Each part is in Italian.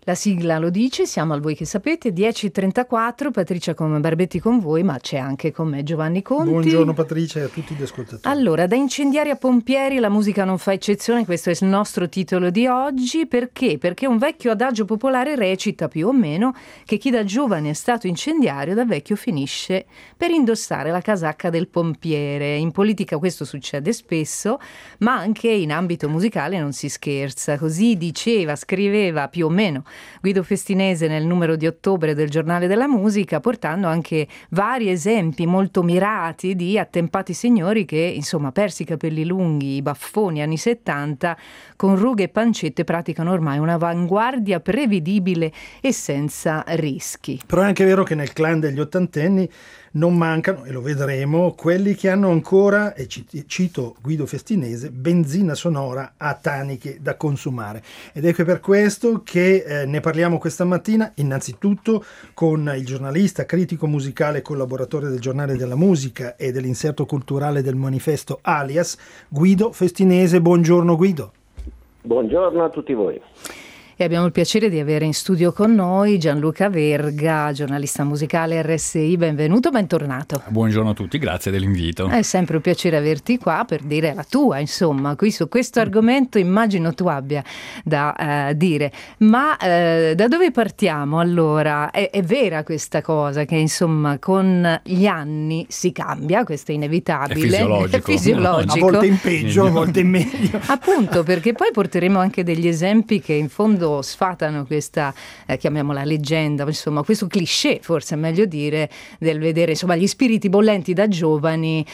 La sigla lo dice, siamo al Voi che sapete, 10:34, Patrizia come Barbetti con voi, ma c'è anche con me Giovanni Conti. Buongiorno Patrizia e a tutti gli ascoltatori. Allora, da incendiari a pompieri la musica non fa eccezione, questo è il nostro titolo di oggi. Perché? Perché un vecchio adagio popolare recita più o meno che chi da giovane è stato incendiario da vecchio finisce per indossare la casacca del pompiere. In politica questo succede spesso, ma anche in ambito musicale non si scherza. Così diceva, scriveva più o meno Guido Festinese nel numero di ottobre del Giornale della Musica, portando anche vari esempi molto mirati di attempati signori che, insomma, persi i capelli lunghi, i baffoni anni 70, con rughe e pancette praticano ormai un'avanguardia prevedibile e senza rischi. Però è anche vero che nel clan degli ottantenni non mancano, e lo vedremo, quelli che hanno ancora, e cito Guido Festinese, benzina sonora a taniche da consumare. Ed ecco per questo che ne parliamo questa mattina, innanzitutto con il giornalista, critico musicale e collaboratore del Giornale della Musica e dell'inserto culturale del Manifesto Alias, Guido Festinese. Buongiorno Guido. Buongiorno a tutti voi. E abbiamo il piacere di avere in studio con noi Gianluca Verga, giornalista musicale RSI. Benvenuto, bentornato. Buongiorno a tutti, grazie dell'invito. È sempre un piacere averti qua per dire la tua, insomma. Qui su questo argomento immagino tu abbia da dire. Ma da dove partiamo allora? È vera questa cosa che insomma con gli anni si cambia, questo è inevitabile. È fisiologico. A volte in peggio, a volte in meglio. Appunto, perché poi porteremo anche degli esempi che in fondo sfatano questa, chiamiamola leggenda, insomma questo cliché, forse è meglio dire, del vedere insomma gli spiriti bollenti da giovani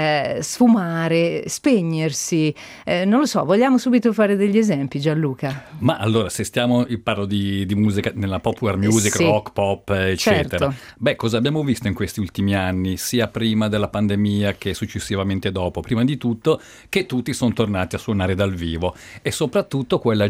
sfumare, spegnersi, non lo so, vogliamo subito fare degli esempi, Gianluca? Ma allora, se io parlo di musica, nella popular music, sì, rock, pop, eccetera. Certo. Beh, cosa abbiamo visto in questi ultimi anni, sia prima della pandemia che successivamente dopo? Prima di tutto che tutti sono tornati a suonare dal vivo e soprattutto quelle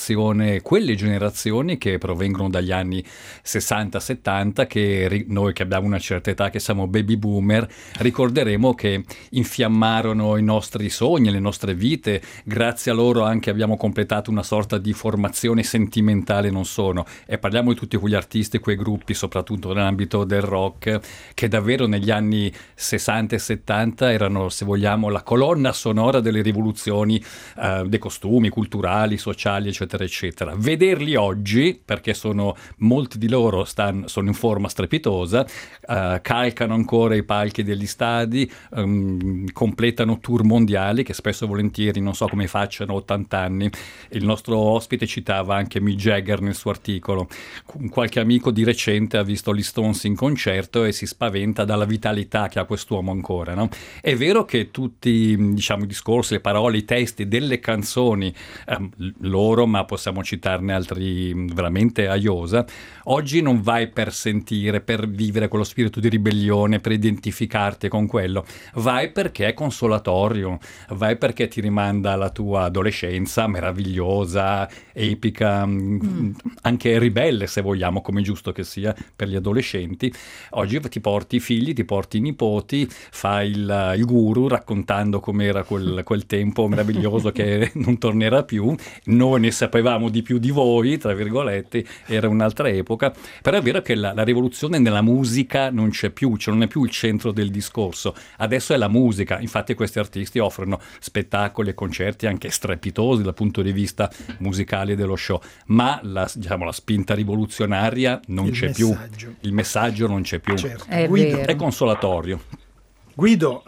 generazioni che provengono dagli anni 60-70 che noi che abbiamo una certa età, che siamo baby boomer, ricorderemo che infiammarono i nostri sogni, le nostre vite. Grazie a loro anche abbiamo completato una sorta di formazione sentimentale, non sono, e parliamo di tutti quegli artisti, quei gruppi, soprattutto nell'ambito del rock, che davvero negli anni 60 e 70 erano, se vogliamo, la colonna sonora delle rivoluzioni dei costumi culturali, sociali, eccetera eccetera. Vederli oggi, perché molti di loro sono in forma strepitosa, calcano ancora i palchi degli stadi, completano tour mondiali che spesso e volentieri non so come facciano 80 anni. Il nostro ospite citava anche Mick Jagger nel suo articolo. Qualche amico di recente ha visto gli Stones in concerto e si spaventa dalla vitalità che ha quest'uomo ancora, no? È vero che tutti, diciamo, i discorsi, le parole, i testi delle canzoni loro, ma possiamo citarne altri veramente a iosa, oggi non vai per sentire, per vivere quello spirito di ribellione, per identificarti con quello, vai perché è consolatorio, vai perché ti rimanda alla tua adolescenza meravigliosa, epica, anche ribelle se vogliamo, come è giusto che sia per gli adolescenti. Oggi ti porti i figli, ti porti i nipoti, fai il guru raccontando com'era quel tempo meraviglioso che non tornerà più. Noi ne sapevamo di più di voi, tra virgolette, era un'altra epoca, però è vero che la rivoluzione nella musica non c'è più, cioè non è più il centro del discorso, adesso è la musica. Infatti questi artisti offrono spettacoli e concerti anche strepitosi dal punto di vista musicale dello show, ma la spinta rivoluzionaria non c'è più, il messaggio non c'è più. Certo. Guido, è consolatorio. Guido,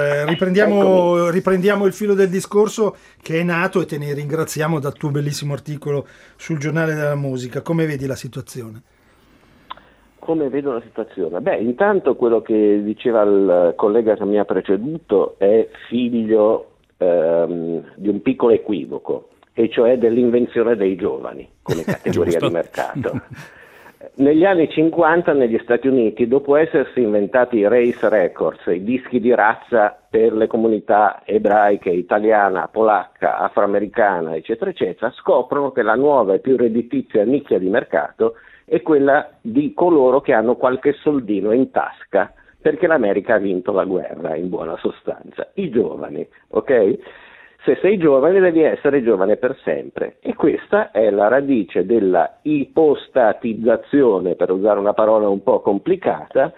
riprendiamo il filo del discorso che è nato, e te ne ringraziamo, dal tuo bellissimo articolo sul Giornale della Musica. Come vedi la situazione? Come vedo la situazione? Beh, intanto quello che diceva il collega che mi ha preceduto è figlio di un piccolo equivoco, e cioè dell'invenzione dei giovani come categoria di mercato. Negli anni 50 negli Stati Uniti, dopo essersi inventati i Race Records, i dischi di razza per le comunità ebraiche, italiana, polacca, afroamericana, eccetera, eccetera, scoprono che la nuova e più redditizia nicchia di mercato è quella di coloro che hanno qualche soldino in tasca, perché l'America ha vinto la guerra, in buona sostanza, i giovani, ok? Se sei giovane devi essere giovane per sempre, e questa è la radice della ipostatizzazione, per usare una parola un po' complicata,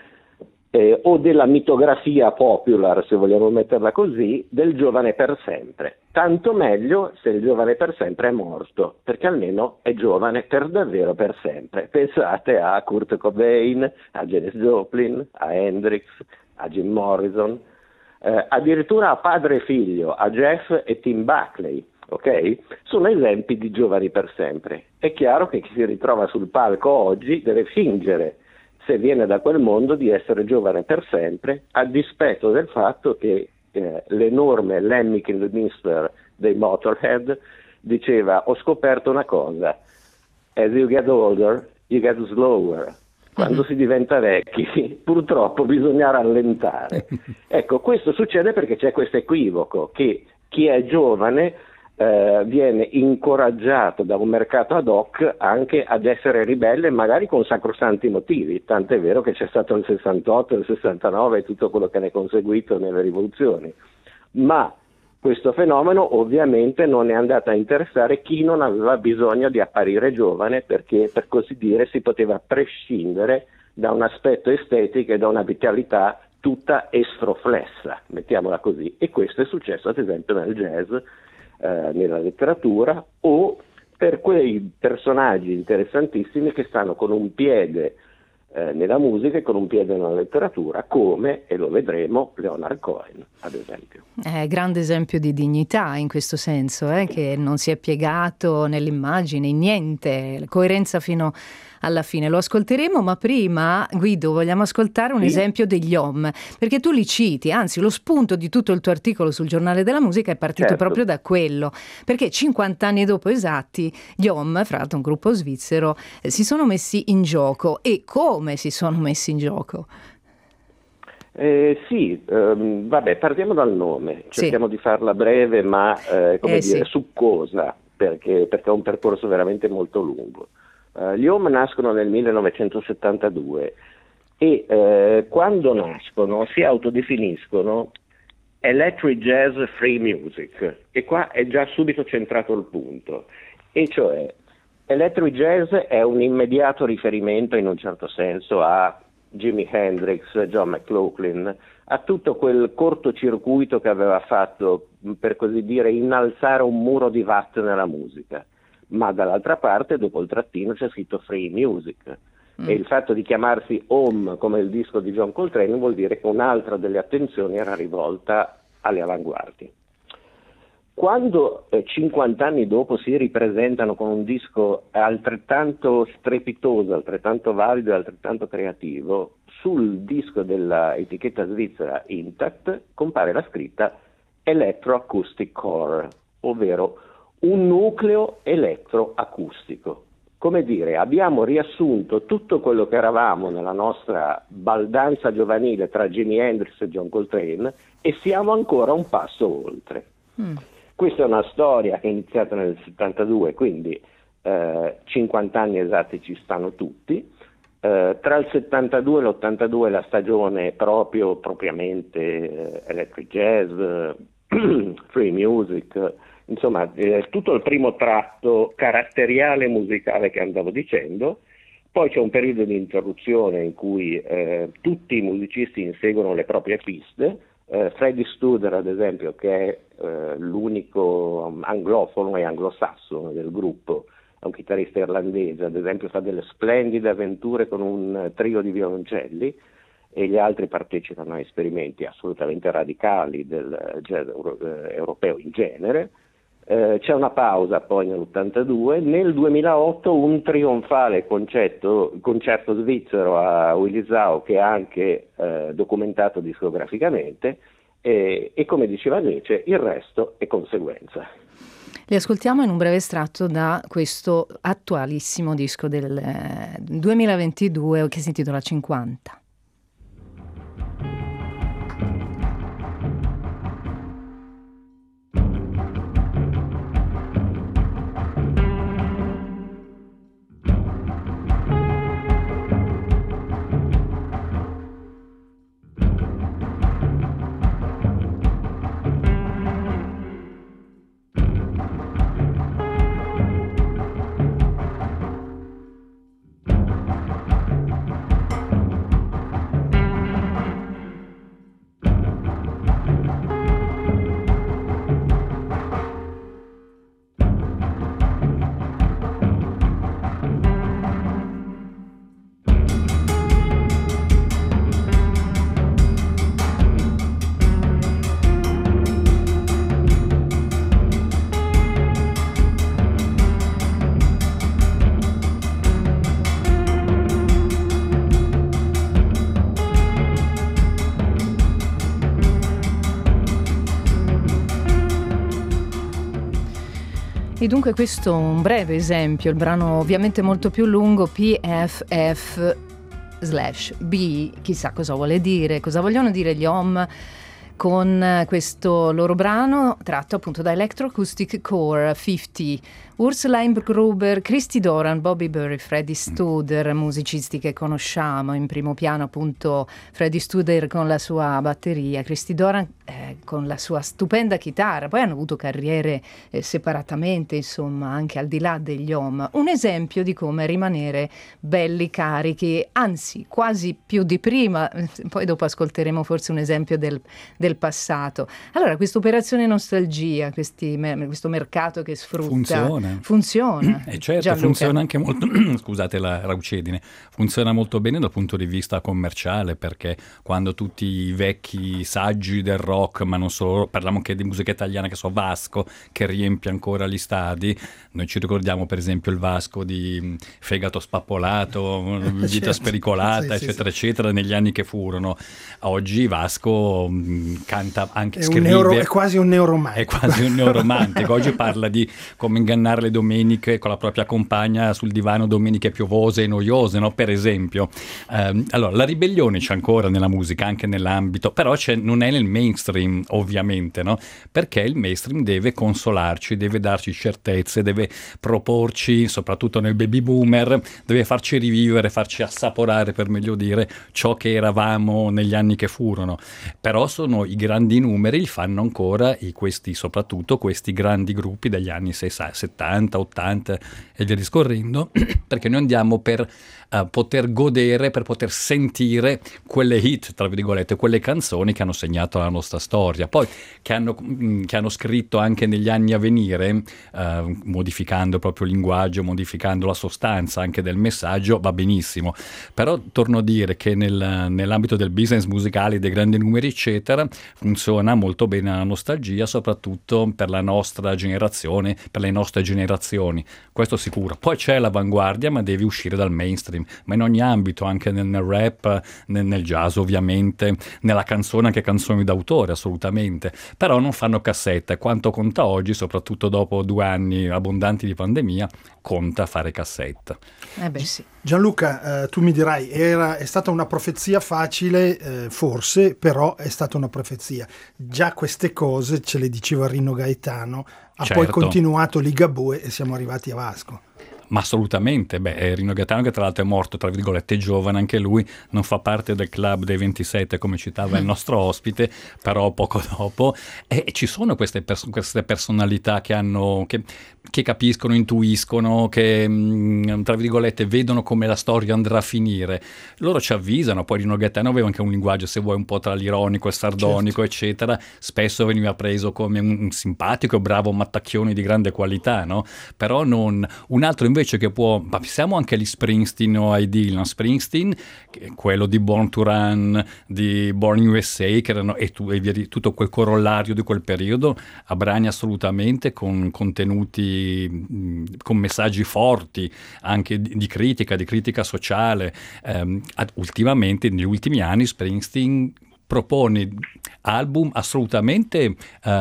o della mitografia popular, se vogliamo metterla così, del giovane per sempre. Tanto meglio se il giovane per sempre è morto, perché almeno è giovane per davvero per sempre. Pensate a Kurt Cobain, a Janis Joplin, a Hendrix, a Jim Morrison, addirittura a padre e figlio, a Jeff e Tim Buckley, ok? Sono esempi di giovani per sempre. È chiaro che chi si ritrova sul palco oggi deve fingere, se viene da quel mondo, di essere giovane per sempre, a dispetto del fatto che l'enorme Lemmy Kilmister dei Motorhead diceva: ho scoperto una cosa, as you get older, you get slower. Quando si diventa vecchi, purtroppo bisogna rallentare. Ecco, questo succede perché c'è questo equivoco, che chi è giovane viene incoraggiato da un mercato ad hoc anche ad essere ribelle, magari con sacrosanti motivi, tant'è vero che c'è stato il 68, il 69 e tutto quello che ne è conseguito nelle rivoluzioni. Ma questo fenomeno ovviamente non è andato a interessare chi non aveva bisogno di apparire giovane, perché, per così dire, si poteva prescindere da un aspetto estetico e da una vitalità tutta estroflessa, mettiamola così. E questo è successo ad esempio nel jazz, nella letteratura, o per quei personaggi interessantissimi che stanno con un piede nella musica e con un piede nella letteratura, come, e lo vedremo, Leonard Cohen, ad esempio. Grande esempio di dignità in questo senso, che non si è piegato nell'immagine, in niente, coerenza fino alla fine. Lo ascolteremo, ma prima, Guido, vogliamo ascoltare un esempio degli Om, perché tu li citi, anzi lo spunto di tutto il tuo articolo sul Giornale della Musica è partito proprio da quello, perché 50 anni dopo esatti gli Om, fra l'altro un gruppo svizzero, si sono messi in gioco. E come si sono messi in gioco? Vabbè, partiamo dal nome, cerchiamo di farla breve ma succosa, perché è un percorso veramente molto lungo. Gli Om nascono nel 1972 e quando nascono si autodefiniscono Electric Jazz Free Music, e qua è già subito centrato il punto, e cioè Electric Jazz è un immediato riferimento in un certo senso a Jimi Hendrix, John McLaughlin, a tutto quel cortocircuito che aveva fatto, per così dire, innalzare un muro di watt nella musica. Ma dall'altra parte, dopo il trattino, c'è scritto Free Music. E il fatto di chiamarsi Om, come il disco di John Coltrane, vuol dire che un'altra delle attenzioni era rivolta alle avanguardie. Quando 50 anni dopo si ripresentano con un disco altrettanto strepitoso, altrettanto valido e altrettanto creativo, sul disco della etichetta svizzera Intact compare la scritta Electroacoustic Core, ovvero un nucleo elettroacustico. Come dire, abbiamo riassunto tutto quello che eravamo nella nostra baldanza giovanile tra Jimi Hendrix e John Coltrane e siamo ancora un passo oltre. Questa è una storia che è iniziata nel 72, quindi 50 anni esatti ci stanno tutti. Tra il 72 e l'82 la stagione propriamente electric jazz, free music, insomma tutto il primo tratto caratteriale musicale che andavo dicendo. Poi c'è un periodo di interruzione in cui tutti i musicisti inseguono le proprie piste. Freddie Studer, ad esempio, che è l'unico anglofono e anglosassone del gruppo, è un chitarrista irlandese, ad esempio fa delle splendide avventure con un trio di violoncelli, e gli altri partecipano a esperimenti assolutamente radicali del jazz europeo in genere. C'è una pausa poi nell'82, nel 2008 un trionfale concerto svizzero a Willisau, che è anche documentato discograficamente, e come diceva Nietzsche, il resto è conseguenza. Li ascoltiamo in un breve estratto da questo attualissimo disco del 2022 che si intitola 50. dunque questo un breve esempio, il brano ovviamente molto più lungo, PFF/B, chissà cosa vuole dire, cosa vogliono dire gli Om con questo loro brano tratto appunto da Electroacoustic Core 50. Ursula Gruber, Christy Doran, Bobby Burry, Freddie Studer, musicisti che conosciamo. In primo piano appunto Freddie Studer con la sua batteria, Christy Doran con la sua stupenda chitarra. Poi hanno avuto carriere separatamente, insomma, anche al di là degli Om. Un esempio di come rimanere belli carichi, anzi quasi più di prima. Poi dopo ascolteremo forse un esempio del passato. Allora, questa operazione nostalgia, questo mercato che sfrutta funziona. Certo, Gianluca. Funziona anche molto, scusate la raucedine, funziona molto bene dal punto di vista commerciale, perché quando tutti i vecchi saggi del rock, ma non solo, parliamo anche di musica italiana, che so, Vasco, che riempie ancora gli stadi, noi ci ricordiamo per esempio il Vasco di Fegato spappolato, Vita spericolata, sì, eccetera, eccetera, negli anni che furono. Oggi Vasco canta anche, è quasi un neoromantico. È quasi un neoromantico. Oggi parla di come ingannare le domeniche con la propria compagna sul divano, domeniche piovose e noiose, no? Per esempio. Allora, la ribellione c'è ancora nella musica, anche nell'ambito, però non è nel mainstream, ovviamente, no? Perché il mainstream deve consolarci, deve darci certezze, deve proporci, soprattutto nel baby boomer, deve farci rivivere, farci assaporare, per meglio dire, ciò che eravamo negli anni che furono. Però sono i grandi numeri, li fanno ancora soprattutto questi grandi gruppi degli anni 70, 80 e via discorrendo, perché noi andiamo per poter godere, per poter sentire quelle hit, tra virgolette, quelle canzoni che hanno segnato la nostra storia, poi che hanno scritto anche negli anni a venire, modificando proprio il linguaggio, modificando la sostanza anche del messaggio, va benissimo. Però torno a dire che nell'ambito del business musicale, dei grandi numeri eccetera, funziona molto bene la nostalgia, soprattutto per la nostra generazione, per le nostre generazioni, questo sicuro. Poi c'è l'avanguardia, ma devi uscire dal mainstream, ma in ogni ambito, anche nel rap, nel jazz ovviamente, nella canzone, anche canzoni d'autore assolutamente, però non fanno cassetta, e quanto conta oggi, soprattutto dopo 2 anni abbondanti di pandemia, conta fare cassetta. Sì. Gianluca, tu mi dirai, è stata una profezia facile, forse, però è stata una profezia. Già queste cose ce le diceva Rino Gaetano, ha poi continuato Ligabue e siamo arrivati a Vasco. Ma assolutamente, Rino Gaetano, che tra l'altro è morto, tra virgolette, giovane anche lui, non fa parte del club dei 27 come citava il nostro ospite, però poco dopo, e ci sono queste personalità che capiscono, intuiscono, che tra virgolette vedono come la storia andrà a finire, loro ci avvisano. Poi Rino Gaetano aveva anche un linguaggio, se vuoi, un po' tra l'ironico e sardonico, eccetera, spesso veniva preso come un simpatico e bravo mattacchione di grande qualità, no? Però non un altro invece che pensiamo anche agli Springsteen o ai Dylan. Springsteen, quello di Born to Run, di Born USA, che erano tutto quel corollario di quel periodo, a brani assolutamente con contenuti, con messaggi forti anche di critica sociale. Ultimamente, negli ultimi anni, Springsteen propone album assolutamente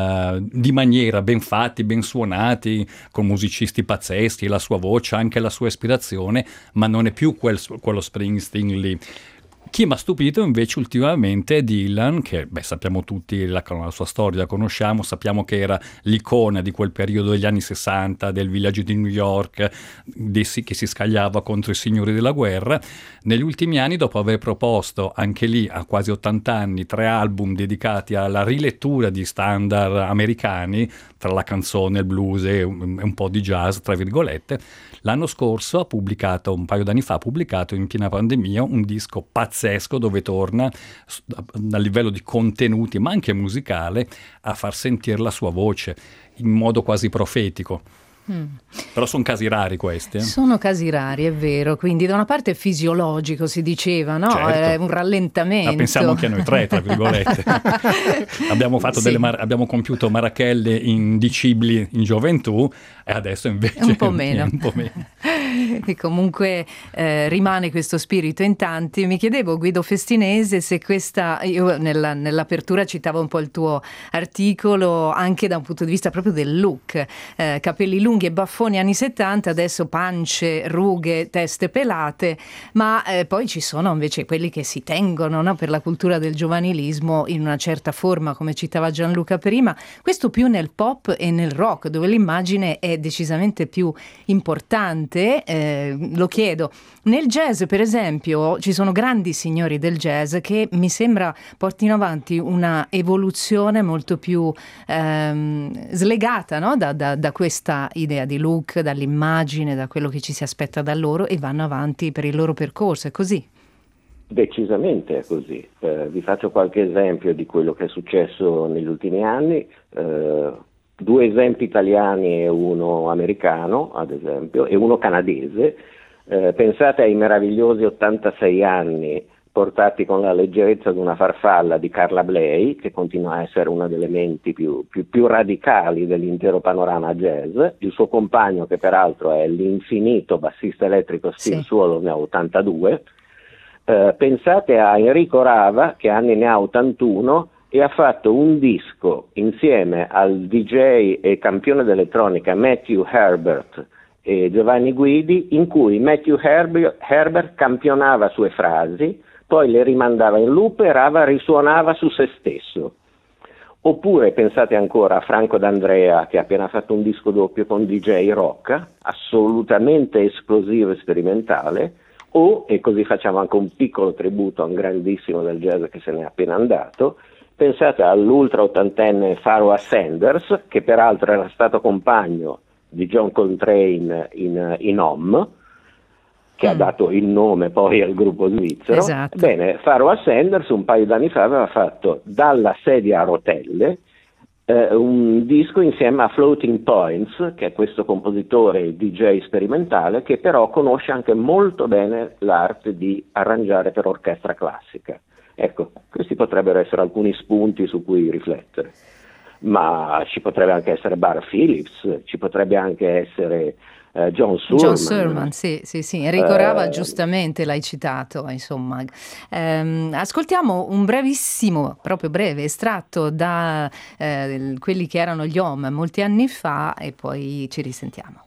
di maniera ben fatti, ben suonati, con musicisti pazzeschi, la sua voce, anche la sua ispirazione, ma non è più quello Springsteen lì. Chi mi ha stupito invece ultimamente è Dylan, che sappiamo tutti la sua storia, la conosciamo, sappiamo che era l'icona di quel periodo degli anni 60, del Village di New York, che si scagliava contro i signori della guerra. Negli ultimi anni, dopo aver proposto anche lì a quasi 80 anni 3 album dedicati alla rilettura di standard americani, tra la canzone, il blues e un po' di jazz, tra virgolette, l'anno scorso un paio d'anni fa ha pubblicato in piena pandemia un disco pazzesco dove torna a livello di contenuti, ma anche musicale, a far sentire la sua voce in modo quasi profetico. Però sono casi rari questi. Sono casi rari, è vero. Quindi da una parte è fisiologico, si diceva, no? Certo. È un rallentamento. Ma pensiamo anche a noi 3, tra virgolette. Abbiamo compiuto marachelle indicibili in gioventù e adesso invece un po' meno. E comunque rimane questo spirito in tanti. Mi chiedevo, Guido Festinese, se io nell'apertura citavo un po' il tuo articolo anche da un punto di vista proprio del look, capelli lunghi unghie, baffoni anni 70, adesso pance, rughe, teste pelate, ma poi ci sono invece quelli che si tengono, no, per la cultura del giovanilismo in una certa forma, come citava Gianluca prima, questo più nel pop e nel rock, dove l'immagine è decisamente più importante. Lo chiedo, nel jazz per esempio ci sono grandi signori del jazz che mi sembra portino avanti una evoluzione molto più slegata, no? da questa idea di look, dall'immagine, da quello che ci si aspetta da loro, e vanno avanti per il loro percorso, è così? Decisamente è così. Vi faccio qualche esempio di quello che è successo negli ultimi anni. 2 esempi italiani e uno americano, ad esempio, e uno canadese. Pensate ai meravigliosi 86 anni portati con la leggerezza di una farfalla di Carla Bley, che continua a essere una delle menti più radicali dell'intero panorama jazz. Il suo compagno, che peraltro è l'infinito bassista elettrico Steve Swallow, ne ha 82. Pensate a Enrico Rava, che anni ne ha 81, e ha fatto un disco insieme al DJ e campione d'elettronica Matthew Herbert e Giovanni Guidi, in cui Matthew Herbert campionava sue frasi, poi le rimandava in loop e Rava risuonava su se stesso. Oppure pensate ancora a Franco D'Andrea, che ha appena fatto un disco doppio con DJ Rocca, assolutamente esplosivo e sperimentale. O, e così facciamo anche un piccolo tributo a un grandissimo del jazz che se n'è appena andato, pensate all'ultra ottantenne Pharoah Sanders, che peraltro era stato compagno di John Coltrane in Home, che ha dato il nome poi al gruppo svizzero. Esatto. Bene, Pharoah Sanders un paio d'anni fa aveva fatto Dalla sedia a rotelle un disco insieme a Floating Points, che è questo compositore DJ sperimentale, che però conosce anche molto bene l'arte di arrangiare per orchestra classica. Ecco, questi potrebbero essere alcuni spunti su cui riflettere. Ma ci potrebbe anche essere Bar Phillips, ci potrebbe anche essere John Surman. Sì. Enrico Rava, giustamente l'hai citato, insomma. Ascoltiamo un brevissimo, proprio breve, estratto da quelli che erano gli Home molti anni fa e poi ci risentiamo.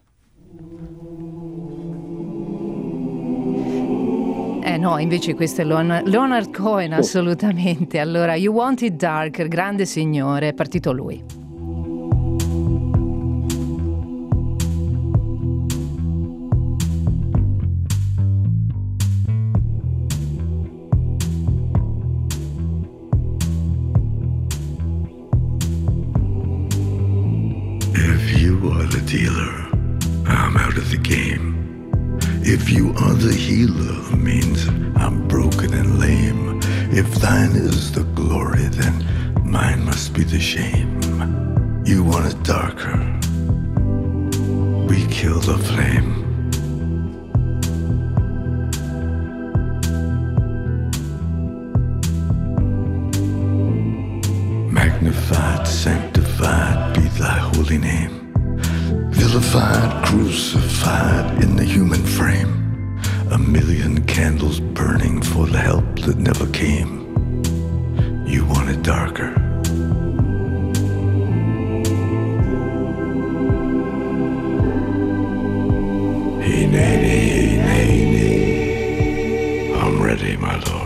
No, invece questo è Leonard Cohen, assolutamente. Allora, You Want It Darker, grande signore, è partito lui. If you are the dealer, I'm out of the game. If you are the healer, means I'm broken and lame. If thine is the glory, then mine must be the shame. You want it darker, we kill the flame. Magnified, sanctified be thy holy name. Vilified, crucified in the human frame. A million candles burning for the help that never came. You want it darker. Hey, nay, nay. I'm ready, my lord.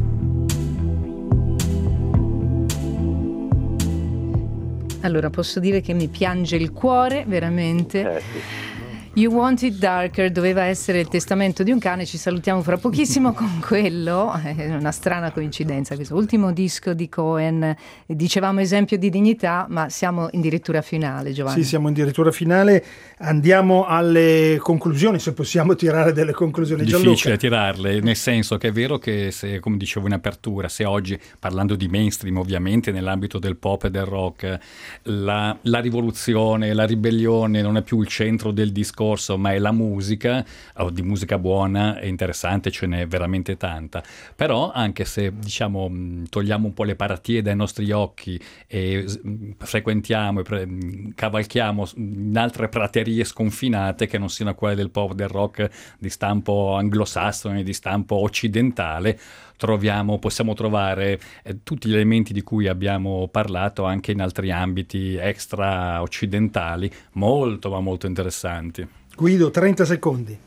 Allora, posso dire che mi piange il cuore, veramente. Sì. You Want It Darker doveva essere il testamento di un cane, ci salutiamo fra pochissimo con quello, è una strana coincidenza questo ultimo disco di Cohen, dicevamo esempio di dignità, ma siamo in dirittura finale, Giovanni. Sì, siamo in dirittura finale, andiamo alle conclusioni, se possiamo tirare delle conclusioni. Difficile tirarle, nel senso che è vero che se, come dicevo in apertura, se oggi, parlando di mainstream ovviamente nell'ambito del pop e del rock, la rivoluzione, la ribellione non è più il centro del discorso, ma è la musica, di musica buona e interessante ce n'è veramente tanta, però anche se diciamo togliamo un po' le paratie dai nostri occhi e frequentiamo e cavalchiamo in altre praterie sconfinate che non siano quelle del pop, del rock di stampo anglosassone, di stampo occidentale, possiamo trovare tutti gli elementi di cui abbiamo parlato anche in altri ambiti extra occidentali, molto ma molto interessanti. Guido, 30 secondi.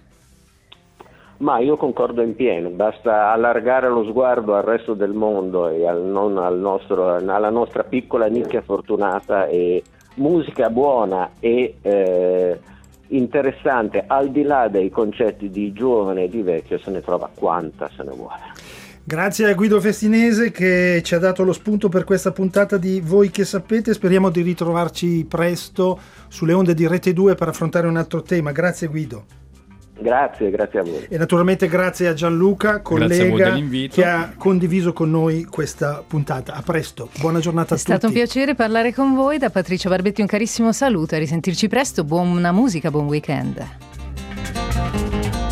Ma io concordo in pieno, basta allargare lo sguardo al resto del mondo e alla nostra piccola nicchia fortunata, e musica buona e interessante, al di là dei concetti di giovane e di vecchio, se ne trova quanta se ne vuole. Grazie a Guido Festinese che ci ha dato lo spunto per questa puntata di Voi che sapete. Speriamo di ritrovarci presto sulle onde di Rete 2 per affrontare un altro tema. Grazie Guido. Grazie a voi. E naturalmente grazie a Gianluca, collega, che ha condiviso con noi questa puntata. A presto, buona giornata a tutti. È stato un piacere parlare con voi. Da Patrizia Barbetti un carissimo saluto, a risentirci presto, buona musica, buon weekend.